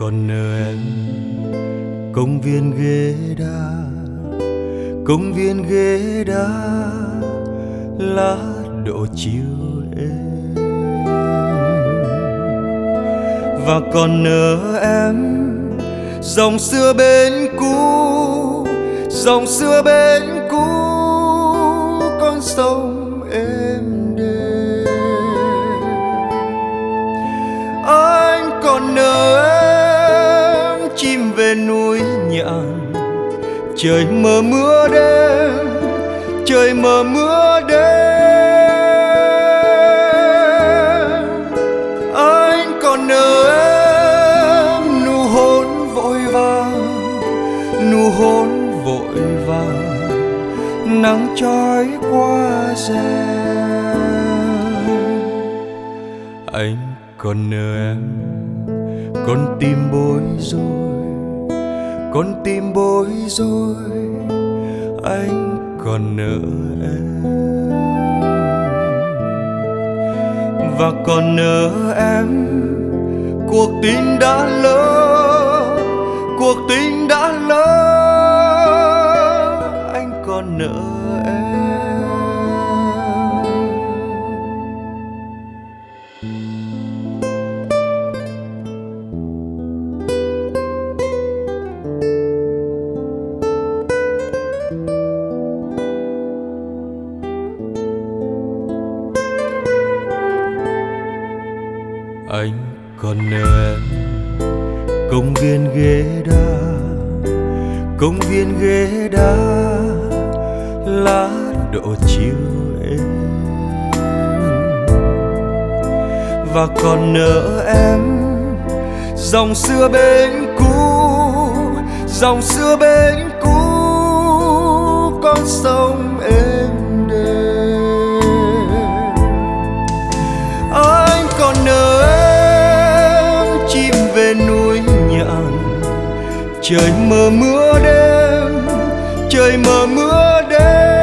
còn nợ em công viên ghế đá, công viên ghế đá lá độ chiều êm. Và còn nợ em dòng xưa bên cũ, dòng xưa bên cũ con sông êm đềm. Anh còn nợ em chim về núi nhạn, trời mờ mưa đêm, trời mờ mưa đêm. Anh còn nợ em nụ hôn vội vàng, nụ hôn vội vàng nắng trói qua rèm. Anh còn nợ em con tim bối rối, con tim bối rối. Anh còn nợ em và còn nợ em cuộc tình đã lỡ, cuộc tình đã lỡ. Anh còn nợ em. Anh còn nợ em công viên ghế đá, công viên ghế đá lá độ chiều êm. Và còn nợ em dòng xưa bên cũ, dòng xưa bên cũ con sông êm đềm. Anh còn nợ em chim về núi nhạn, trời mờ mưa đêm, trời mờ mưa đêm.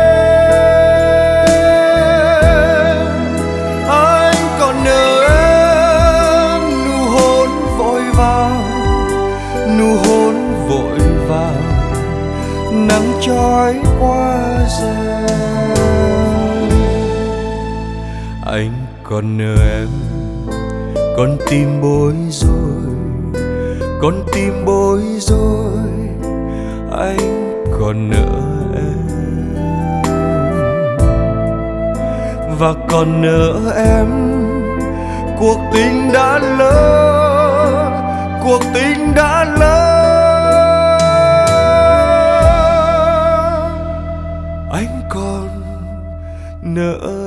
Anh còn nợ em nụ hôn vội vàng, nụ hôn vội vàng nắng trói qua rèm. Anh còn nợ em con tim bối rối, con tim bối rối. Anh còn nợ em và còn nợ em cuộc tình đã lỡ, cuộc tình đã lỡ. Anh còn nợ